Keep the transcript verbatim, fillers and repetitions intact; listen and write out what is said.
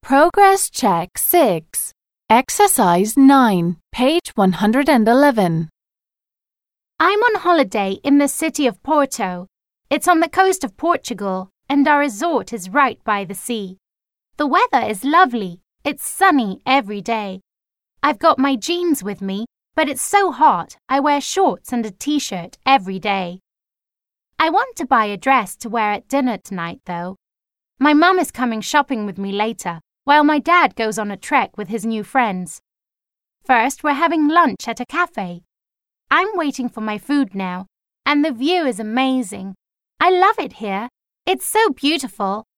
Progress Check six. Exercise nine, page one hundred eleven. I'm on holiday in the city of Porto. It's on the coast of Portugal, and our resort is right by the sea. The weather is lovely. It's sunny every day. I've got my jeans with me, but it's so hot I wear shorts and a t-shirt every day. I want to buy a dress to wear at dinner tonight, though. My mum is coming shopping with me later, while my dad goes on a trek with his new friends. First, we're having lunch at a cafe. I'm waiting for my food now, and the view is amazing. I love it here. It's so beautiful.